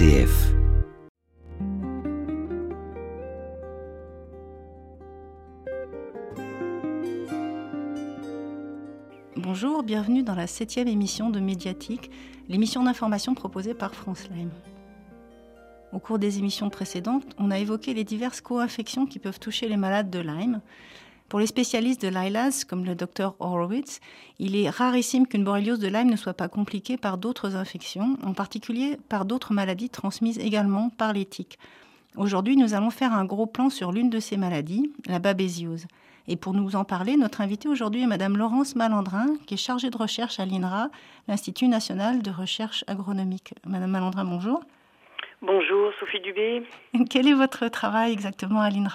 RCF. Bonjour, bienvenue dans la 7e émission de Médiatique, l'émission d'information proposée par France Lyme. Au cours des émissions précédentes, on a évoqué les diverses co-infections qui peuvent toucher les malades de Lyme. Pour les spécialistes de l'ILAS, comme le Dr Horowitz, il est rarissime qu'une borréliose de Lyme ne soit pas compliquée par d'autres infections, en particulier par d'autres maladies transmises également par les tiques. Aujourd'hui, nous allons faire un gros plan sur l'une de ces maladies, la babésiose. Et pour nous en parler, notre invitée aujourd'hui est Madame Laurence Malandrin, qui est chargée de recherche à l'INRA, l'Institut national de recherche agronomique. Madame Malandrin, bonjour. Bonjour, Sophie Dubé. Quel est votre travail exactement à l'INRA ?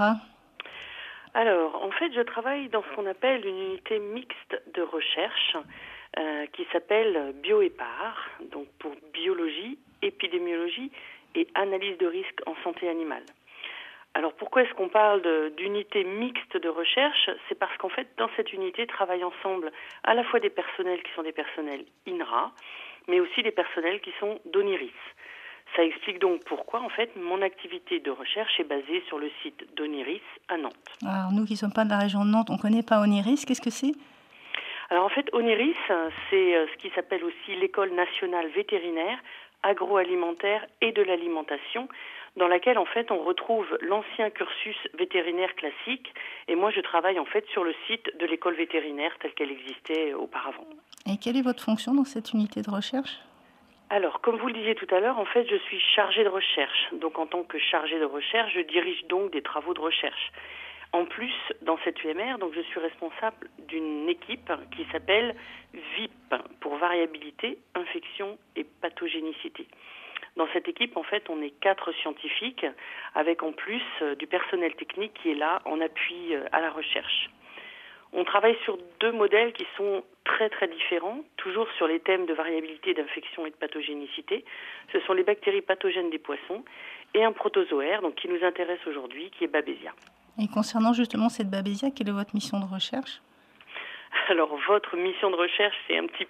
Alors, en fait, je travaille dans ce qu'on appelle une unité mixte de recherche qui s'appelle BioEPAR, donc pour biologie, épidémiologie et analyse de risque en santé animale. Alors, pourquoi est-ce qu'on parle d'unité mixte de recherche ? C'est parce qu'en fait, dans cette unité, travaillent ensemble à la fois des personnels qui sont des personnels INRA, mais aussi des personnels qui sont d'ONIRIS. Ça explique donc pourquoi, en fait, mon activité de recherche est basée sur le site d'ONIRIS à Nantes. Alors, nous qui ne sommes pas de la région de Nantes, on ne connaît pas ONIRIS. Qu'est-ce que c'est ? Alors, en fait, ONIRIS, c'est ce qui s'appelle aussi l'École nationale vétérinaire, agroalimentaire et de l'alimentation, dans laquelle, en fait, on retrouve l'ancien cursus vétérinaire classique. Et moi, je travaille, en fait, sur le site de l'école vétérinaire telle qu'elle existait auparavant. Et quelle est votre fonction dans cette unité de recherche ? Alors, comme vous le disiez tout à l'heure, en fait, je suis chargée de recherche. Donc, en tant que chargée de recherche, je dirige donc des travaux de recherche. En plus, dans cette UMR, donc, je suis responsable d'une équipe qui s'appelle VIP, pour variabilité, infection et pathogénicité. Dans cette équipe, en fait, on est 4 scientifiques, avec en plus du personnel technique qui est là en appui à la recherche. On travaille sur 2 modèles qui sont très très différents, toujours sur les thèmes de variabilité, d'infection et de pathogénicité. Ce sont les bactéries pathogènes des poissons et un protozoaire donc, qui nous intéresse aujourd'hui, qui est Babesia. Et concernant justement cette Babesia, quelle est votre mission de recherche ? Alors votre mission de recherche, c'est un petit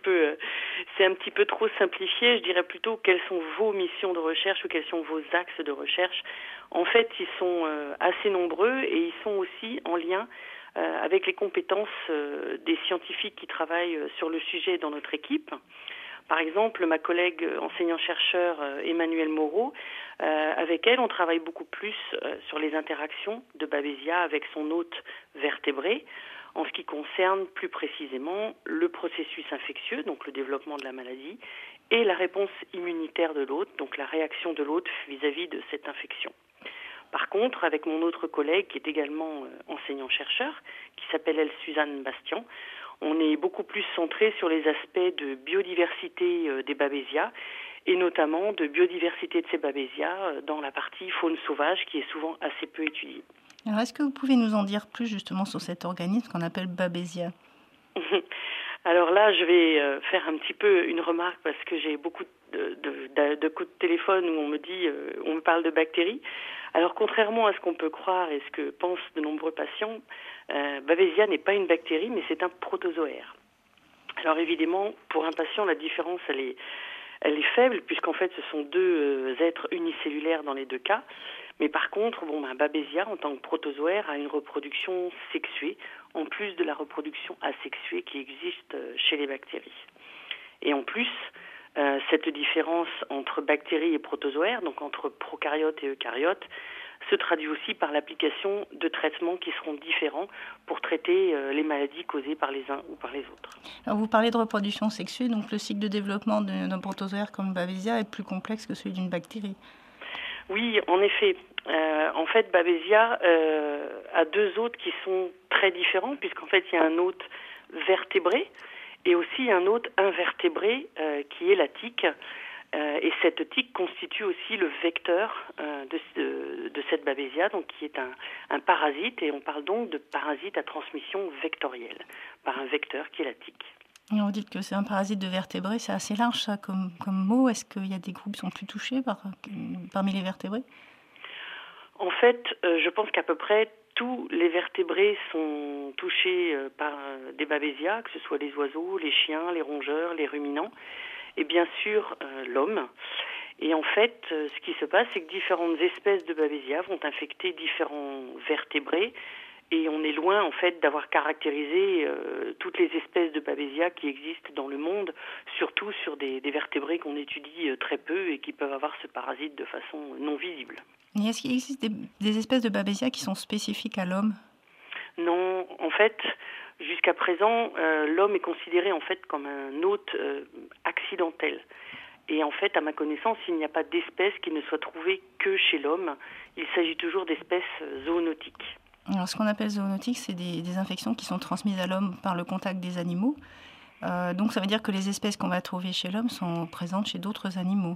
peu trop simplifié. Je dirais plutôt quelles sont vos missions de recherche ou quels sont vos axes de recherche. En fait, ils sont assez nombreux et ils sont aussi en lien avec les compétences des scientifiques qui travaillent sur le sujet dans notre équipe. Par exemple, ma collègue enseignant-chercheur Emmanuelle Moreau, avec elle, on travaille beaucoup plus sur les interactions de Babesia avec son hôte vertébré, en ce qui concerne plus précisément le processus infectieux, donc le développement de la maladie, et la réponse immunitaire de l'hôte, donc la réaction de l'hôte vis-à-vis de cette infection. Par contre, avec mon autre collègue, qui est également enseignant-chercheur, qui s'appelle elle Suzanne Bastian, on est beaucoup plus centré sur les aspects de biodiversité des Babesia, et notamment de biodiversité de ces Babesia dans la partie faune sauvage, qui est souvent assez peu étudiée. Alors, est-ce que vous pouvez nous en dire plus justement sur cet organisme qu'on appelle Babesia ? Alors là, je vais faire un petit peu une remarque parce que j'ai beaucoup de coups de téléphone où on me parle de bactéries. Alors contrairement à ce qu'on peut croire et ce que pensent de nombreux patients, Babesia n'est pas une bactérie, mais c'est un protozoaire. Alors évidemment, pour un patient, la différence, elle est faible, puisqu'en fait, ce sont 2 êtres unicellulaires dans les 2 cas. Mais par contre, Babesia, en tant que protozoaire, a une reproduction sexuée, en plus de la reproduction asexuée qui existe chez les bactéries. Et en plus, cette différence entre bactéries et protozoaires, donc entre prokaryotes et eucaryotes, se traduit aussi par l'application de traitements qui seront différents pour traiter les maladies causées par les uns ou par les autres. Alors vous parlez de reproduction sexuée, donc le cycle de développement d'un protozoaire comme Babesia est plus complexe que celui d'une bactérie. Oui, en effet. En fait, Babesia a 2 hôtes qui sont très différents, puisqu'en fait, il y a un hôte vertébré et aussi un hôte invertébré qui est la tique. Et cette tique constitue aussi le vecteur de cette Babesia, donc qui est un parasite, et on parle donc de parasite à transmission vectorielle, par un vecteur qui est la tique. Et on dit que c'est un parasite de vertébrés, c'est assez large ça comme mot. Est-ce qu'il y a des groupes qui sont plus touchés parmi les vertébrés ? En fait, je pense qu'à peu près tous les vertébrés sont touchés par des Babesia, que ce soit les oiseaux, les chiens, les rongeurs, les ruminants, et bien sûr l'homme. Et en fait, ce qui se passe, c'est que différentes espèces de Babesia vont infecter différents vertébrés. Et on est loin, en fait, d'avoir caractérisé toutes les espèces de Babesia qui existent dans le monde, surtout sur des vertébrés qu'on étudie très peu et qui peuvent avoir ce parasite de façon non visible. Et est-ce qu'il existe des espèces de Babesia qui sont spécifiques à l'homme ? Non, en fait, jusqu'à présent, l'homme est considéré en fait comme un hôte accidentel. Et en fait, à ma connaissance, il n'y a pas d'espèce qui ne soit trouvée que chez l'homme. Il s'agit toujours d'espèces zoonotiques. Alors, ce qu'on appelle zoonotique, c'est des infections qui sont transmises à l'homme par le contact des animaux. Donc, ça veut dire que les espèces qu'on va trouver chez l'homme sont présentes chez d'autres animaux.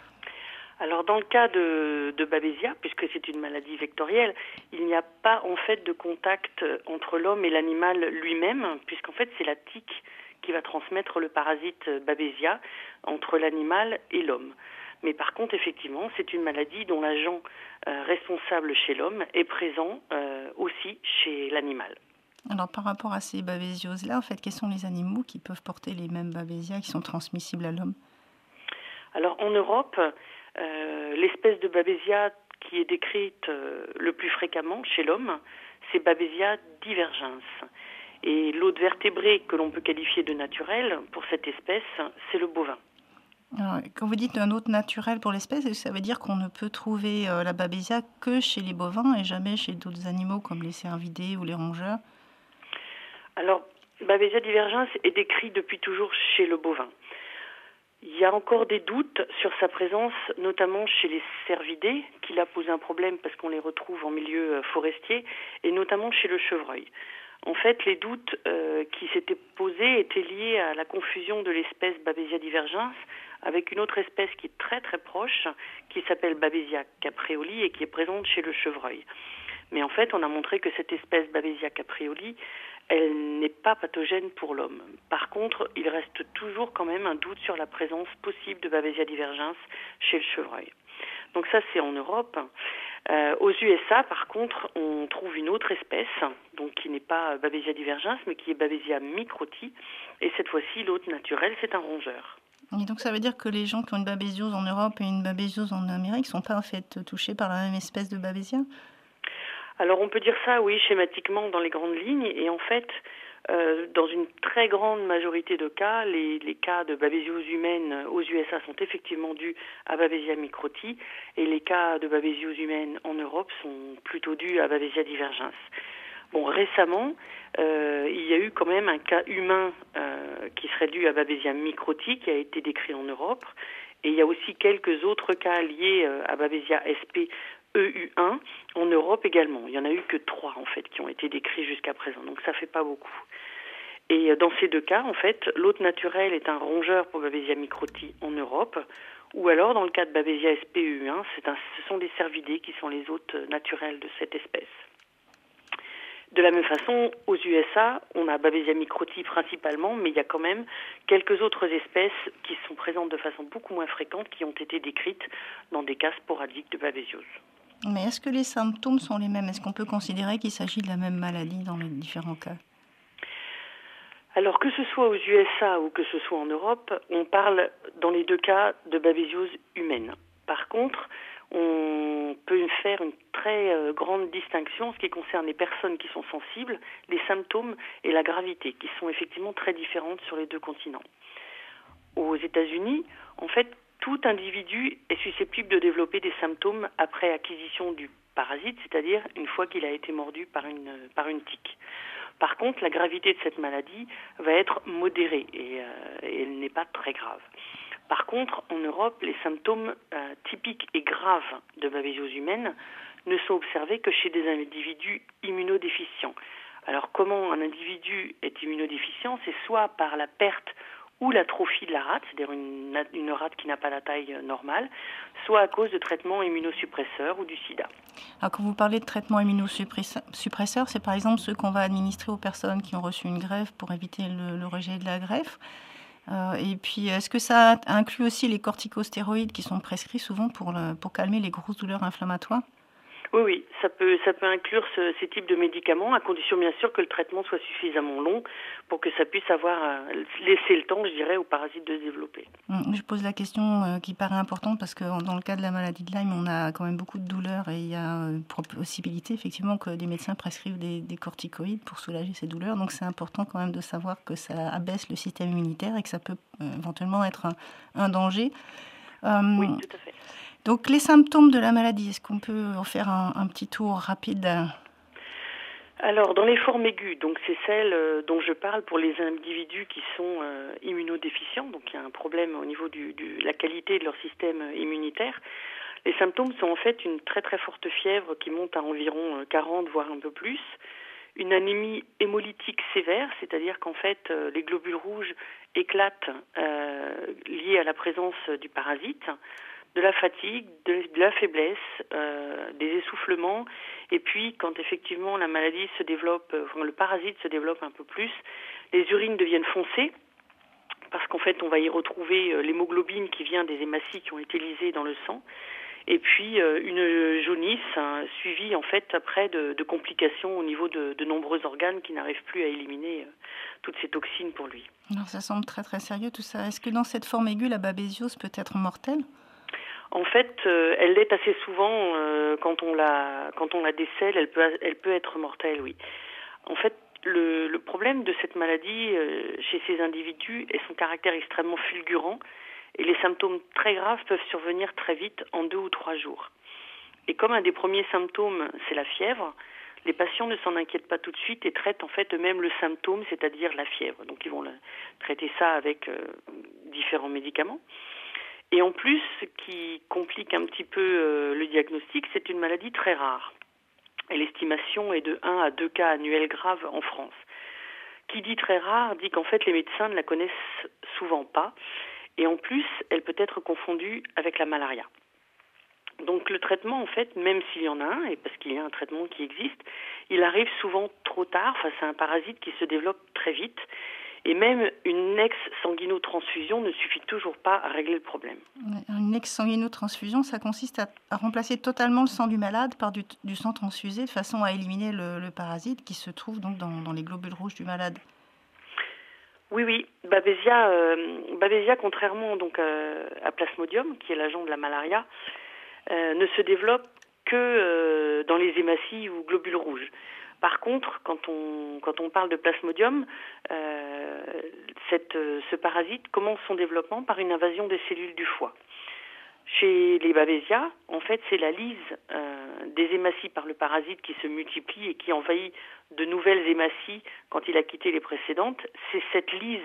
Alors, dans le cas de Babesia, puisque c'est une maladie vectorielle, il n'y a pas en fait de contact entre l'homme et l'animal lui-même, puisqu'en fait, c'est la tique qui va transmettre le parasite Babesia entre l'animal et l'homme. Mais par contre, effectivement, c'est une maladie dont l'agent responsable chez l'homme est présent aussi chez l'animal. Alors, par rapport à ces babésioses-là, en fait, quels sont les animaux qui peuvent porter les mêmes babésias qui sont transmissibles à l'homme ? Alors, en Europe, l'espèce de Babesia qui est décrite le plus fréquemment chez l'homme, c'est Babesia divergens. Et l'autre vertébré que l'on peut qualifier de naturel pour cette espèce, c'est le bovin. Alors, quand vous dites un hôte naturel pour l'espèce, ça veut dire qu'on ne peut trouver la Babesia que chez les bovins et jamais chez d'autres animaux comme les cervidés ou les rongeurs ? Alors, Babesia divergens est décrit depuis toujours chez le bovin. Il y a encore des doutes sur sa présence, notamment chez les cervidés, qui là posent un problème parce qu'on les retrouve en milieu forestier, et notamment chez le chevreuil. En fait, les doutes qui s'étaient posés étaient liés à la confusion de l'espèce Babesia divergens avec une autre espèce qui est très très proche, qui s'appelle Babesia capreoli et qui est présente chez le chevreuil. Mais en fait, on a montré que cette espèce Babesia capreoli, elle n'est pas pathogène pour l'homme. Par contre, il reste toujours quand même un doute sur la présence possible de Babesia divergens chez le chevreuil. Donc ça, c'est en Europe. Aux USA, par contre, on trouve une autre espèce, donc qui n'est pas Babesia divergens, mais qui est Babesia microti. Et cette fois-ci, l'hôte naturel, c'est un rongeur. Et donc ça veut dire que les gens qui ont une babésiose en Europe et une babésiose en Amérique ne sont pas en fait touchés par la même espèce de Babesia ? Alors on peut dire ça, oui, schématiquement dans les grandes lignes. Et en fait, dans une très grande majorité de cas, les cas de babésiose humaine aux USA sont effectivement dus à Babesia microti et les cas de babésiose humaine en Europe sont plutôt dus à Babesia divergens. Bon, récemment, il y a eu quand même un cas humain qui serait dû à Babesia microti qui a été décrit en Europe. Et il y a aussi quelques autres cas liés à Babesia sp EU1 en Europe également. Il n'y en a eu que 3 en fait qui ont été décrits jusqu'à présent, donc ça fait pas beaucoup. Et dans ces deux cas, en fait, l'hôte naturel est un rongeur pour Babesia microti en Europe, ou alors dans le cas de Babesia sp EU1, ce sont les cervidés qui sont les hôtes naturels de cette espèce. De la même façon, aux USA, on a Babesia microti principalement, mais il y a quand même quelques autres espèces qui sont présentes de façon beaucoup moins fréquente, qui ont été décrites dans des cas sporadiques de babésiose. Mais est-ce que les symptômes sont les mêmes ? Est-ce qu'on peut considérer qu'il s'agit de la même maladie dans les différents cas ? Alors que ce soit aux USA ou que ce soit en Europe, on parle dans les deux cas de babésiose humaine. Par contre, on peut faire une très grande distinction en ce qui concerne les personnes qui sont sensibles, les symptômes et la gravité, qui sont effectivement très différentes sur les deux continents. Aux États-Unis, en fait, tout individu est susceptible de développer des symptômes après acquisition du parasite, c'est-à-dire une fois qu'il a été mordu par une tique. Par contre, la gravité de cette maladie va être modérée et elle n'est pas très grave. Par contre, en Europe, les symptômes typiques et graves de babésiose humaine ne sont observés que chez des individus immunodéficients. Alors, comment un individu est immunodéficient ? C'est soit par la perte ou l'atrophie de la rate, c'est-à-dire une rate qui n'a pas la taille normale, soit à cause de traitements immunosuppresseurs ou du sida. Alors, quand vous parlez de traitements immunosuppresseurs, c'est par exemple ceux qu'on va administrer aux personnes qui ont reçu une greffe pour éviter le rejet de la greffe. Et puis, est-ce que ça inclut aussi les corticostéroïdes qui sont prescrits souvent pour calmer les grosses douleurs inflammatoires ? Oui, ça peut inclure ces types de médicaments, à condition bien sûr que le traitement soit suffisamment long pour que ça puisse laisser le temps, je dirais, aux parasites de se développer. Je pose la question qui paraît importante parce que dans le cas de la maladie de Lyme, on a quand même beaucoup de douleurs et il y a possibilité effectivement que des médecins prescrivent des corticoïdes pour soulager ces douleurs. Donc c'est important quand même de savoir que ça abaisse le système immunitaire et que ça peut éventuellement être un danger. Oui, tout à fait. Donc les symptômes de la maladie, est-ce qu'on peut en faire un petit tour rapide? Alors, dans les formes aiguës, donc c'est celles dont je parle pour les individus qui sont immunodéficients, donc il y a un problème au niveau de la qualité de leur système immunitaire. Les symptômes sont en fait une très très forte fièvre qui monte à environ 40 voire un peu plus, une anémie hémolytique sévère, c'est-à-dire qu'en fait les globules rouges éclatent liés à la présence du parasite, de la fatigue, de la faiblesse, des essoufflements, et puis quand effectivement la maladie se développe, le parasite se développe un peu plus, les urines deviennent foncées, parce qu'en fait on va y retrouver l'hémoglobine qui vient des hématies qui ont été lysées dans le sang, et puis une jaunisse suivie en fait après de complications au niveau de nombreux organes qui n'arrivent plus à éliminer toutes ces toxines pour lui. Alors ça semble très très sérieux tout ça. Est-ce que dans cette forme aiguë, la babésiose peut être mortelle ? En fait, elle l'est assez souvent quand on la décèle, elle peut être mortelle, oui. En fait, le problème de cette maladie chez ces individus est son caractère extrêmement fulgurant et les symptômes très graves peuvent survenir très vite en 2 ou 3 jours. Et comme un des premiers symptômes, c'est la fièvre, les patients ne s'en inquiètent pas tout de suite et traitent en fait eux-mêmes le symptôme, c'est-à-dire la fièvre. Donc ils vont traiter ça avec différents médicaments. Et en plus, ce qui complique un petit peu le diagnostic, c'est une maladie très rare. Et l'estimation est de 1 à 2 cas annuels graves en France. Qui dit très rare dit qu'en fait les médecins ne la connaissent souvent pas. Et en plus, elle peut être confondue avec la malaria. Donc le traitement, en fait, même s'il y en a un, et parce qu'il y a un traitement qui existe, il arrive souvent trop tard face à un parasite qui se développe très vite. Et même une ex-sanguinotransfusion ne suffit toujours pas à régler le problème. Une ex-sanguinotransfusion, ça consiste à remplacer totalement le sang du malade par du sang transfusé de façon à éliminer le parasite qui se trouve donc dans les globules rouges du malade. Oui. Babesia, contrairement donc à Plasmodium, qui est l'agent de la malaria, ne se développe que dans les hématies ou globules rouges. Par contre, quand on parle de Plasmodium, ce parasite commence son développement par une invasion des cellules du foie. Chez les Babesia, en fait, c'est la lyse des hématies par le parasite qui se multiplie et qui envahit de nouvelles hématies quand il a quitté les précédentes. C'est cette lyse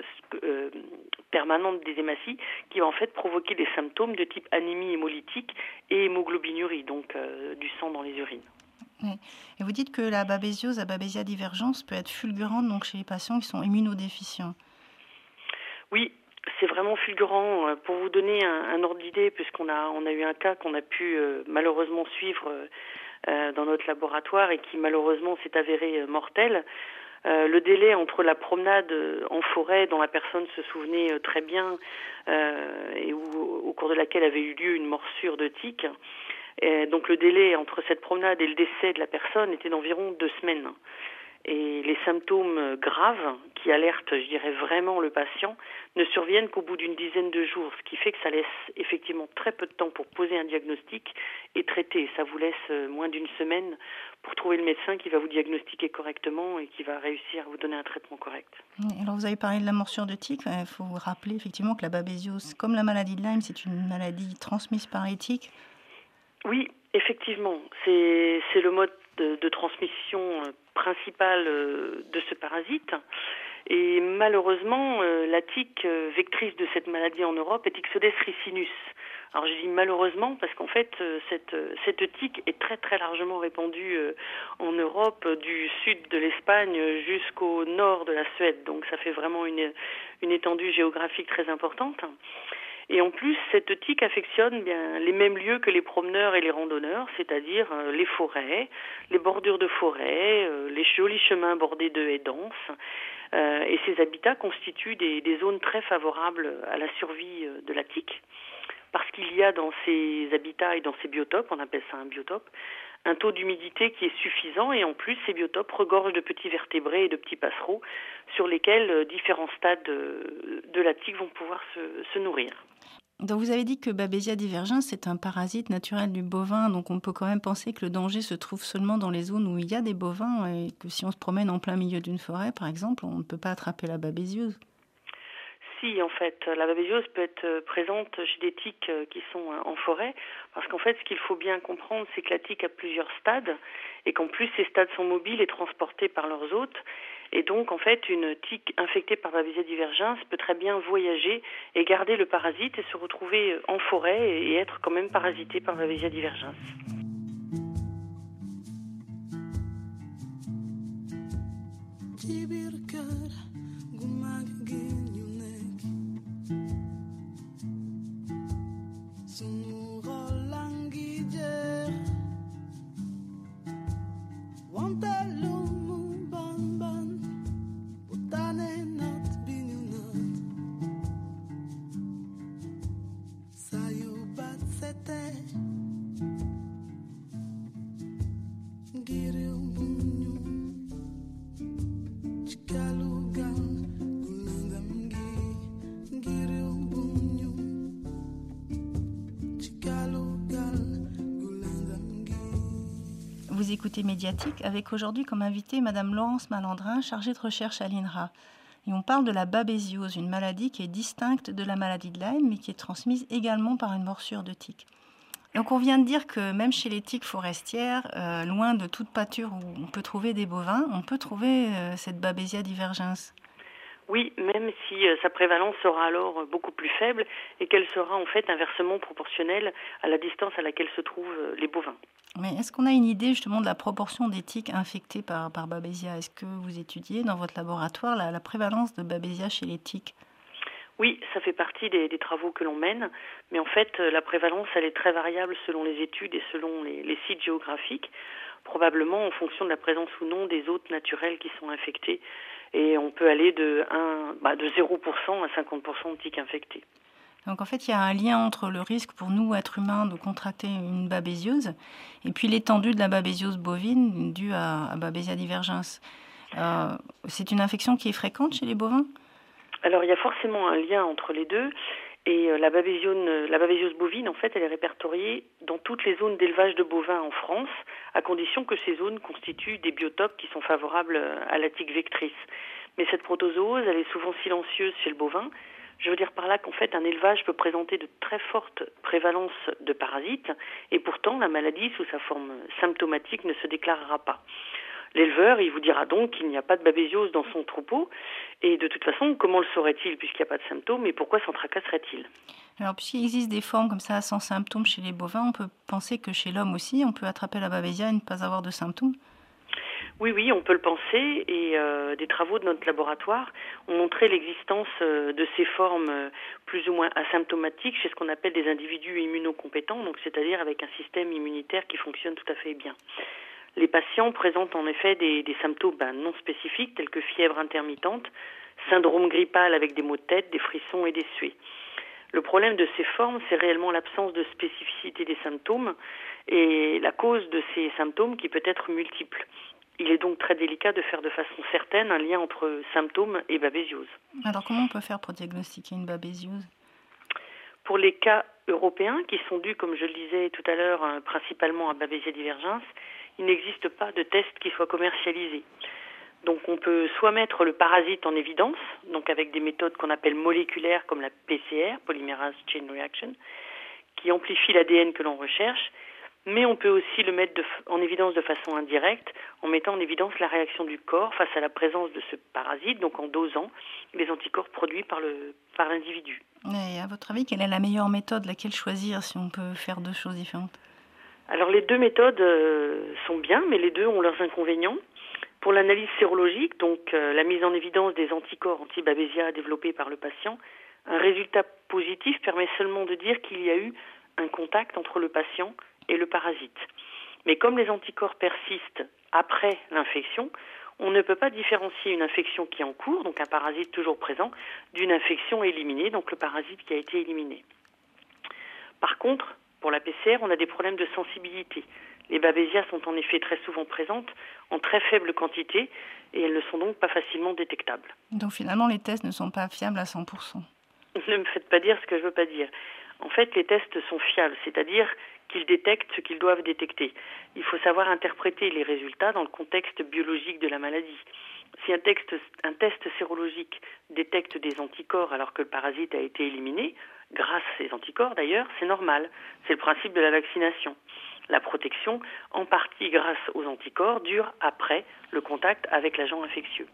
permanente des hématies qui va en fait provoquer des symptômes de type anémie hémolytique et hémoglobinurie, donc du sang dans les urines. Oui. Et vous dites que la babésiose, la Babesia divergens peut être fulgurante donc chez les patients qui sont immunodéficients. Oui, c'est vraiment fulgurant. Pour vous donner un ordre d'idée, puisqu'on a eu un cas qu'on a pu malheureusement suivre dans notre laboratoire et qui malheureusement s'est avéré mortel, le délai entre la promenade en forêt dont la personne se souvenait très bien et au cours de laquelle avait eu lieu une morsure de tique, donc le délai entre cette promenade et le décès de la personne était d'environ 2 semaines. Et les symptômes graves qui alertent, je dirais, vraiment le patient ne surviennent qu'au bout d'une dizaine de jours, ce qui fait que ça laisse effectivement très peu de temps pour poser un diagnostic et traiter. Ça vous laisse moins d'une semaine pour trouver le médecin qui va vous diagnostiquer correctement et qui va réussir à vous donner un traitement correct. Alors vous avez parlé de la morsure de tique. Il faut vous rappeler effectivement que la babésiose, comme la maladie de Lyme, c'est une maladie transmise par les tiques. Oui, effectivement, c'est le mode de transmission principal de ce parasite. Et malheureusement, la tique vectrice de cette maladie en Europe est Ixodes ricinus. Alors je dis malheureusement parce qu'en fait, cette tique est très très largement répandue en Europe, du sud de l'Espagne jusqu'au nord de la Suède. Donc ça fait vraiment une étendue géographique très importante. Et en plus, cette tique affectionne bien les mêmes lieux que les promeneurs et les randonneurs, c'est-à-dire les forêts, les bordures de forêt, les jolis chemins bordés de haies denses. Et ces habitats constituent des zones très favorables à la survie de la tique, parce qu'il il y a dans ces habitats et dans ces biotopes, on appelle ça un biotope, un taux d'humidité qui est suffisant et en plus ces biotopes regorgent de petits vertébrés et de petits passereaux sur lesquels différents stades de la tique vont pouvoir se nourrir. Donc vous avez dit que Babesia divergens, c'est un parasite naturel du bovin, donc on peut quand même penser que le danger se trouve seulement dans les zones où il y a des bovins et que si on se promène en plein milieu d'une forêt, par exemple, on ne peut pas attraper la babésiose. Si, en fait, la babésiose peut être présente chez des tiques qui sont en forêt, parce qu'en fait, ce qu'il faut bien comprendre, c'est que la tique a plusieurs stades, et qu'en plus, ces stades sont mobiles et transportés par leurs hôtes. Et donc, en fait, une tique infectée par Babesia divergens peut très bien voyager et garder le parasite et se retrouver en forêt et être quand même parasité par Babesia divergens. Vous écoutez Médiatique avec aujourd'hui comme invitée Madame Laurence Malandrin, chargée de recherche à l'INRA. Et on parle de la babésiose, une maladie qui est distincte de la maladie de Lyme, mais qui est transmise également par une morsure de tique. Donc on vient de dire que même chez les tiques forestières, loin de toute pâture où on peut trouver des bovins, on peut trouver cette Babesia divergens. Oui, même si sa prévalence sera alors beaucoup plus faible et qu'elle sera en fait inversement proportionnelle à la distance à laquelle se trouvent les bovins. Mais est-ce qu'on a une idée justement de la proportion des tiques infectées par Babesia? Est-ce que vous étudiez dans votre laboratoire la prévalence de Babesia chez les tiques? Oui, ça fait partie des travaux que l'on mène, mais en fait la prévalence elle est très variable selon les études et selon les sites géographiques, probablement en fonction de la présence ou non des hôtes naturels qui sont infectés. Et on peut aller de 0% à 50% de tiques infectées. Donc en fait, il y a un lien entre le risque pour nous, êtres humains, de contracter une babésiose et puis l'étendue de la babésiose bovine due à Babesia divergens. C'est une infection qui est fréquente chez les bovins? Alors il y a forcément un lien entre les deux. Et la babésiose bovine, en fait, elle est répertoriée dans toutes les zones d'élevage de bovins en France, à condition que ces zones constituent des biotopes qui sont favorables à la tique vectrice. Mais cette protozoose, elle est souvent silencieuse chez le bovin. Je veux dire par là qu'en fait, un élevage peut présenter de très fortes prévalences de parasites, et pourtant, la maladie, sous sa forme symptomatique, ne se déclarera pas. L'éleveur, il vous dira donc qu'il n'y a pas de babésiose dans son troupeau. Et de toute façon, comment le saurait-il puisqu'il n'y a pas de symptômes et pourquoi s'en tracasserait-il? Alors, puisqu'il existe des formes comme ça sans symptômes chez les bovins, on peut penser que chez l'homme aussi, on peut attraper la Babesia et ne pas avoir de symptômes? Oui, on peut le penser. Et des travaux de notre laboratoire ont montré l'existence de ces formes plus ou moins asymptomatiques chez ce qu'on appelle des individus immunocompétents, donc c'est-à-dire avec un système immunitaire qui fonctionne tout à fait bien. Les patients présentent en effet des symptômes non spécifiques tels que fièvre intermittente, syndrome grippal avec des maux de tête, des frissons et des suées. Le problème de ces formes, c'est réellement l'absence de spécificité des symptômes et la cause de ces symptômes qui peut être multiple. Il est donc très délicat de faire de façon certaine un lien entre symptômes et babésiose. Alors comment on peut faire pour diagnostiquer une babésiose? Pour les cas européens qui sont dus, comme je le disais tout à l'heure, principalement à Babesia divergens, il n'existe pas de test qui soit commercialisé. Donc on peut soit mettre le parasite en évidence, donc avec des méthodes qu'on appelle moléculaires comme la PCR, Polymerase Chain Reaction, qui amplifie l'ADN que l'on recherche, mais on peut aussi le mettre en évidence de façon indirecte, en mettant en évidence la réaction du corps face à la présence de ce parasite, donc en dosant les anticorps produits par l'individu. Et à votre avis, quelle est la meilleure méthode, laquelle choisir si on peut faire deux choses différentes? Alors les deux méthodes sont bien, mais les deux ont leurs inconvénients. Pour l'analyse sérologique, donc la mise en évidence des anticorps anti-Babesia développés par le patient, un résultat positif permet seulement de dire qu'il y a eu un contact entre le patient et le parasite. Mais comme les anticorps persistent après l'infection, on ne peut pas différencier une infection qui est en cours, donc un parasite toujours présent, d'une infection éliminée, donc le parasite qui a été éliminé. Par contre, pour la PCR, on a des problèmes de sensibilité. Les babésias sont en effet très souvent présentes en très faible quantité et elles ne sont donc pas facilement détectables. Donc finalement, les tests ne sont pas fiables à 100%. Ne me faites pas dire ce que je ne veux pas dire. En fait, les tests sont fiables, c'est-à-dire qu'ils détectent ce qu'ils doivent détecter. Il faut savoir interpréter les résultats dans le contexte biologique de la maladie. Si un test sérologique détecte des anticorps alors que le parasite a été éliminé, grâce à ces anticorps d'ailleurs, c'est normal. C'est le principe de la vaccination. La protection, en partie grâce aux anticorps, dure après le contact avec l'agent infectieux.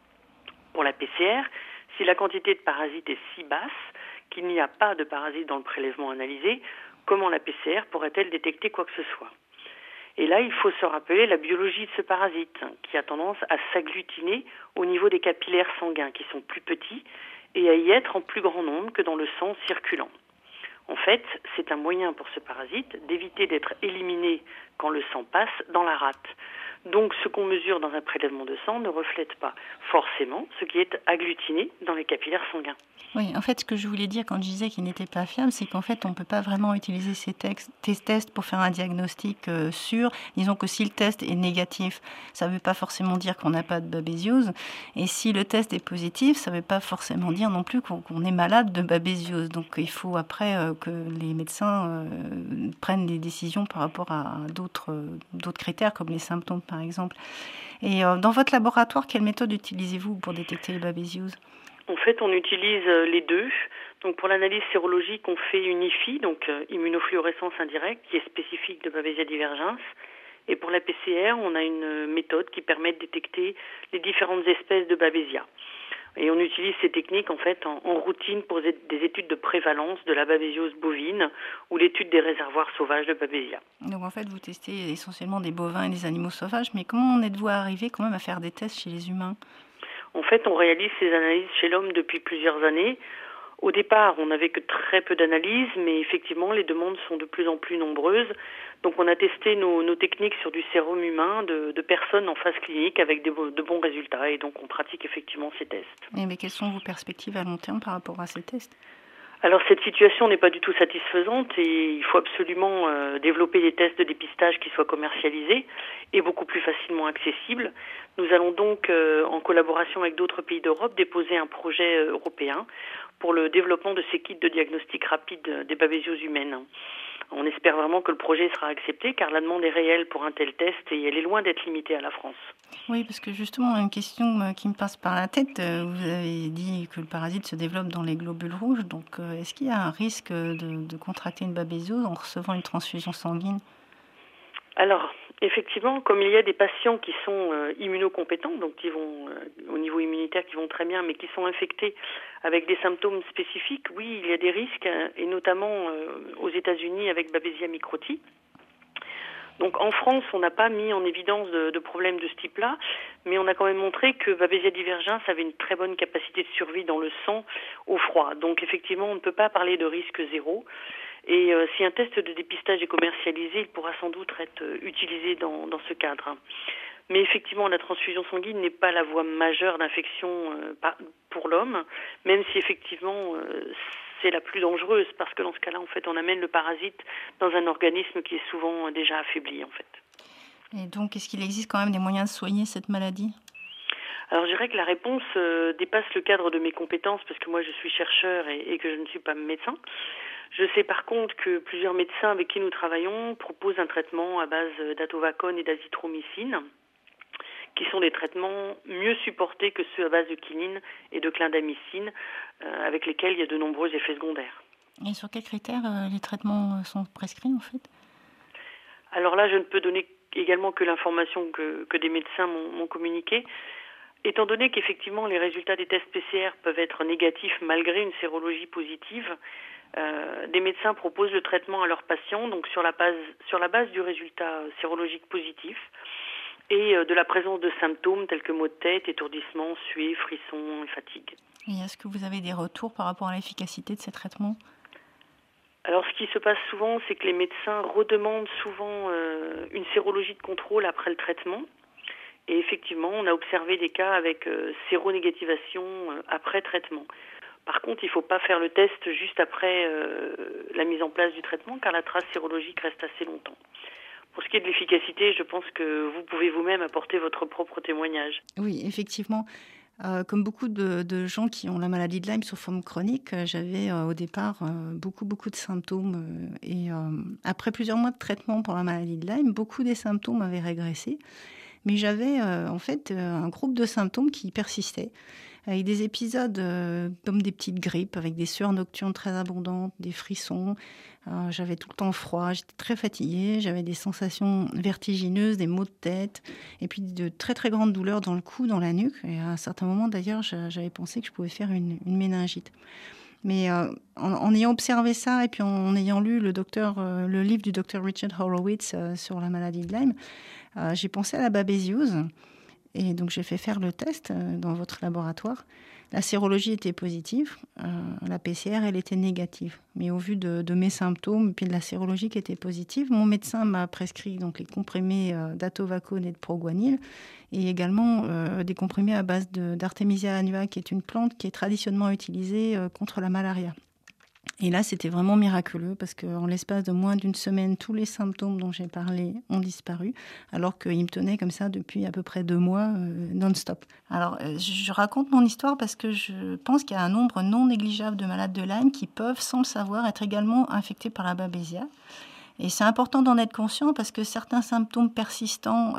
Pour la PCR, si la quantité de parasites est si basse qu'il n'y a pas de parasites dans le prélèvement analysé, comment la PCR pourrait-elle détecter quoi que ce soit ? Et là, il faut se rappeler la biologie de ce parasite, qui a tendance à s'agglutiner au niveau des capillaires sanguins, qui sont plus petits, et à y être en plus grand nombre que dans le sang circulant. En fait, c'est un moyen pour ce parasite d'éviter d'être éliminé quand le sang passe dans la rate. Donc, ce qu'on mesure dans un prélèvement de sang ne reflète pas forcément ce qui est agglutiné dans les capillaires sanguins. Oui, en fait, ce que je voulais dire quand je disais qu'il n'était pas fiable, c'est qu'en fait, on ne peut pas vraiment utiliser ces tests pour faire un diagnostic sûr. Disons que si le test est négatif, ça ne veut pas forcément dire qu'on n'a pas de babésiose. Et si le test est positif, ça ne veut pas forcément dire non plus qu'on est malade de babésiose. Donc, il faut après que les médecins prennent des décisions par rapport à d'autres critères, comme les symptômes, par exemple. Et dans votre laboratoire, quelle méthode utilisez-vous pour détecter les babésioses ? En fait, on utilise les deux. Donc, pour l'analyse sérologique, on fait une IFI, donc immunofluorescence indirecte, qui est spécifique de Babesia divergens. Et pour la PCR, on a une méthode qui permet de détecter les différentes espèces de Babesia. Et on utilise ces techniques en fait en routine pour des études de prévalence de la babésiose bovine ou l'étude des réservoirs sauvages de Babesia. Donc en fait, vous testez essentiellement des bovins et des animaux sauvages, mais comment en êtes-vous arrivé quand même à faire des tests chez les humains ? En fait, on réalise ces analyses chez l'homme depuis plusieurs années. Au départ, on n'avait que très peu d'analyses, mais effectivement, les demandes sont de plus en plus nombreuses. Donc, on a testé nos techniques sur du sérum humain de personnes en phase clinique avec de bons résultats. Et donc, on pratique effectivement ces tests. Mais quelles sont vos perspectives à long terme par rapport à ces tests ? Alors, cette situation n'est pas du tout satisfaisante et il faut absolument développer des tests de dépistage qui soient commercialisés et beaucoup plus facilement accessibles. Nous allons donc, en collaboration avec d'autres pays d'Europe, déposer un projet européen pour le développement de ces kits de diagnostic rapide des babésioses humaines. On espère vraiment que le projet sera accepté car la demande est réelle pour un tel test et elle est loin d'être limitée à la France. Oui, parce que justement, une question qui me passe par la tête, vous avez dit que le parasite se développe dans les globules rouges, donc est-ce qu'il y a un risque de contracter une babésiose en recevant une transfusion sanguine ? Alors, effectivement, comme il y a des patients qui sont immunocompétents, donc qui vont au niveau immunitaire, qui vont très bien, mais qui sont infectés avec des symptômes spécifiques, oui, il y a des risques, et notamment aux États-Unis avec Babesia microti. Donc en France, on n'a pas mis en évidence de problèmes de ce type-là, mais on a quand même montré que Babesia divergens avait une très bonne capacité de survie dans le sang au froid. Donc effectivement, on ne peut pas parler de risque zéro. Et si un test de dépistage est commercialisé, il pourra sans doute être utilisé dans ce cadre. Mais effectivement, la transfusion sanguine n'est pas la voie majeure d'infection pour l'homme, même si effectivement c'est la plus dangereuse, parce que dans ce cas-là, en fait, on amène le parasite dans un organisme qui est souvent déjà affaibli, en fait. Et donc, est-ce qu'il existe quand même des moyens de soigner cette maladie ? Alors, je dirais que la réponse dépasse le cadre de mes compétences, parce que moi, je suis chercheur et que je ne suis pas médecin. Je sais par contre que plusieurs médecins avec qui nous travaillons proposent un traitement à base d'atovacone et d'azithromycine, qui sont des traitements mieux supportés que ceux à base de quinine et de clindamycine, avec lesquels il y a de nombreux effets secondaires. Et sur quels critères les traitements sont prescrits en fait ? Alors là, je ne peux donner également que l'information que des médecins m'ont communiquée. Étant donné qu'effectivement les résultats des tests PCR peuvent être négatifs malgré une sérologie positive, des médecins proposent le traitement à leurs patients, donc sur la base du résultat sérologique positif et de la présence de symptômes tels que maux de tête, étourdissement, suée, frissons et fatigue. Et est-ce que vous avez des retours par rapport à l'efficacité de ces traitements ? Alors, ce qui se passe souvent, c'est que les médecins redemandent souvent une sérologie de contrôle après le traitement. Et effectivement, on a observé des cas avec séronégativation après traitement. Par contre, il ne faut pas faire le test juste après la mise en place du traitement, car la trace sérologique reste assez longtemps. Pour ce qui est de l'efficacité, je pense que vous pouvez vous-même apporter votre propre témoignage. Oui, effectivement. Comme beaucoup de gens qui ont la maladie de Lyme sous forme chronique, j'avais au départ beaucoup de symptômes. Et après plusieurs mois de traitement pour la maladie de Lyme, beaucoup des symptômes avaient régressé. Mais j'avais en fait un groupe de symptômes qui persistaient, avec des épisodes comme des petites grippes, avec des sueurs nocturnes très abondantes, des frissons. J'avais tout le temps froid, j'étais très fatiguée, j'avais des sensations vertigineuses, des maux de tête, et puis de très très grandes douleurs dans le cou, dans la nuque. Et à un certain moment d'ailleurs, j'avais pensé que je pouvais faire une méningite. Mais en ayant observé ça et puis en ayant lu le livre du docteur Richard Horowitz sur la maladie de Lyme, j'ai pensé à la babésiose. Et donc j'ai fait faire le test dans votre laboratoire. La sérologie était positive, la PCR elle était négative. Mais au vu de mes symptômes et puis de la sérologie qui était positive, mon médecin m'a prescrit donc les comprimés d'atovacone et de proguanil, et également des comprimés à base d'Artemisia annua, qui est une plante qui est traditionnellement utilisée contre la malaria. Et là, c'était vraiment miraculeux parce qu'en l'espace de moins d'une semaine, tous les symptômes dont j'ai parlé ont disparu, alors qu'ils me tenaient comme ça depuis à peu près 2 mois, non-stop. Alors, je raconte mon histoire parce que je pense qu'il y a un nombre non négligeable de malades de Lyme qui peuvent, sans le savoir, être également infectés par la babésia. Et c'est important d'en être conscient parce que certains symptômes persistants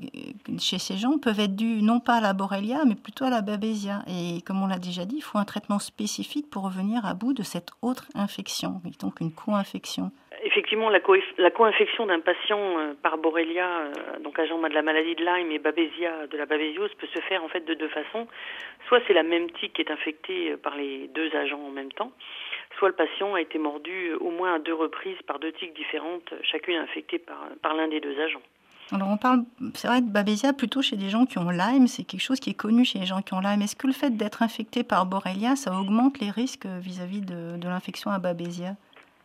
chez ces gens peuvent être dus non pas à la borrelia, mais plutôt à la babésia. Et comme on l'a déjà dit, il faut un traitement spécifique pour revenir à bout de cette autre infection, donc une co-infection. Effectivement, la co-infection d'un patient par borrelia, donc agent de la maladie de Lyme, et babésia de la babésiose peut se faire en fait de 2 façons. Soit c'est la même tique qui est infectée par les 2 agents en même temps, soit le patient a été mordu au moins à 2 reprises par 2 tiques différentes, chacune infectée par l'un des 2 agents. Alors on parle, c'est vrai, de babésia plutôt chez des gens qui ont Lyme, c'est quelque chose qui est connu chez les gens qui ont Lyme. Est-ce que le fait d'être infecté par borrelia, ça augmente les risques vis-à-vis de l'infection à babésia ?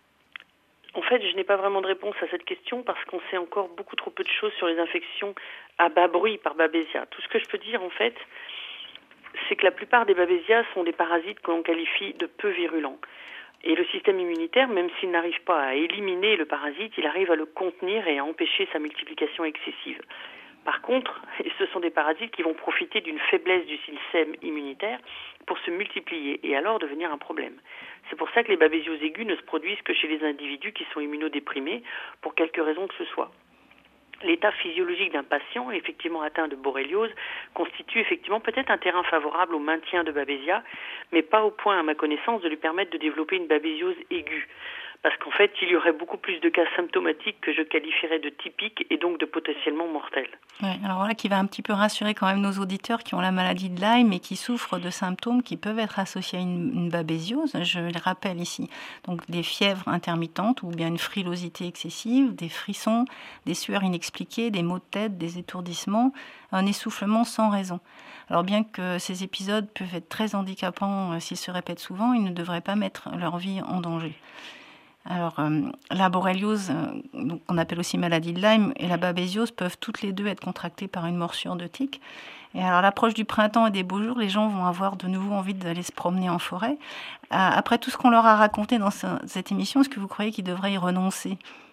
En fait, je n'ai pas vraiment de réponse à cette question parce qu'on sait encore beaucoup trop peu de choses sur les infections à bas bruit par babésia. Tout ce que je peux dire, en fait, c'est que la plupart des babésias sont des parasites que l'on qualifie de peu virulents. Et le système immunitaire, même s'il n'arrive pas à éliminer le parasite, il arrive à le contenir et à empêcher sa multiplication excessive. Par contre, ce sont des parasites qui vont profiter d'une faiblesse du système immunitaire pour se multiplier et alors devenir un problème. C'est pour ça que les babésioses aiguës ne se produisent que chez les individus qui sont immunodéprimés, pour quelque raison que ce soit. L'état physiologique d'un patient effectivement atteint de borréliose constitue effectivement peut-être un terrain favorable au maintien de babésia, mais pas au point, à ma connaissance, de lui permettre de développer une babésiose aiguë. Parce qu'en fait, il y aurait beaucoup plus de cas symptomatiques que je qualifierais de typiques et donc de potentiellement mortels. Ouais, alors voilà qui va un petit peu rassurer quand même nos auditeurs qui ont la maladie de Lyme et qui souffrent de symptômes qui peuvent être associés à une babésiose. Je les rappelle ici. Donc des fièvres intermittentes ou bien une frilosité excessive, des frissons, des sueurs inexpliquées, des maux de tête, des étourdissements, un essoufflement sans raison. Alors bien que ces épisodes peuvent être très handicapants s'ils se répètent souvent, ils ne devraient pas mettre leur vie en danger. Alors, la borréliose, qu'on appelle aussi maladie de Lyme, et la babésiose peuvent toutes les deux être contractées par une morsure de tique. Et alors, à l'approche du printemps et des beaux jours, les gens vont avoir de nouveau envie d'aller se promener en forêt. Après tout ce qu'on leur a raconté dans cette émission, est-ce que vous croyez qu'ils devraient y renoncer ?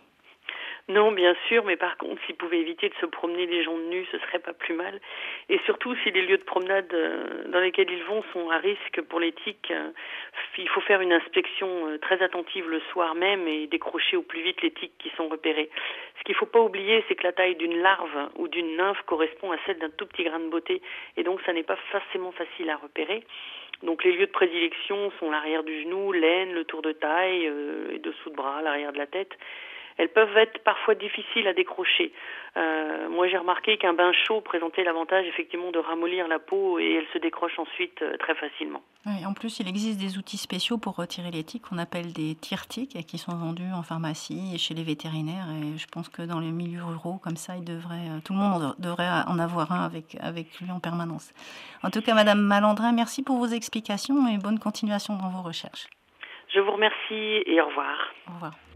Non, bien sûr, mais par contre, s'ils pouvaient éviter de se promener les jambes nues, ce serait pas plus mal. Et surtout, si les lieux de promenade dans lesquels ils vont sont à risque pour les tiques, il faut faire une inspection très attentive le soir même et décrocher au plus vite les tiques qui sont repérées. Ce qu'il ne faut pas oublier, c'est que la taille d'une larve ou d'une nymphe correspond à celle d'un tout petit grain de beauté, et donc ça n'est pas forcément facile à repérer. Donc les lieux de prédilection sont l'arrière du genou, l'aine, le tour de taille, et dessous de bras, l'arrière de la tête. Elles peuvent être parfois difficiles à décrocher. Moi, j'ai remarqué qu'un bain chaud présentait l'avantage effectivement de ramollir la peau et elle se décroche ensuite très facilement. Oui, en plus, il existe des outils spéciaux pour retirer les tiques qu'on appelle des tire-tiques et qui sont vendus en pharmacie et chez les vétérinaires. Et je pense que dans les milieux ruraux, comme ça, tout le monde devrait en avoir un avec lui en permanence. En tout cas, Madame Malandrin, merci pour vos explications et bonne continuation dans vos recherches. Je vous remercie et au revoir. Au revoir.